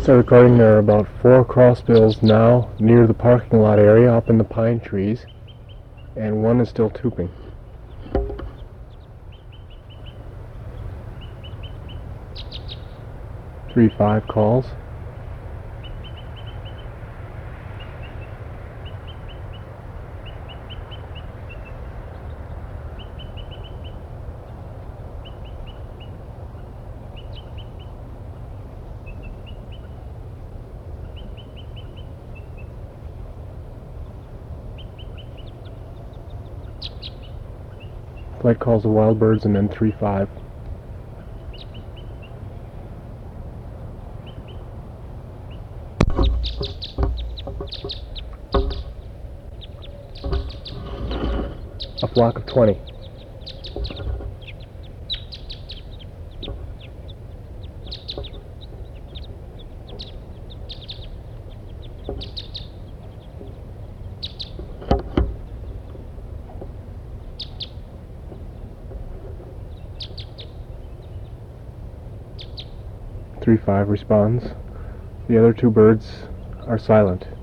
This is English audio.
So recording, there are about 4 crossbills now near the parking lot area up in the pine trees, and one is still tubing. 3-5 calls. Flight calls the wild birds, and then 3-5. A flock of 20. Three 5 responds. The other 2 birds are silent.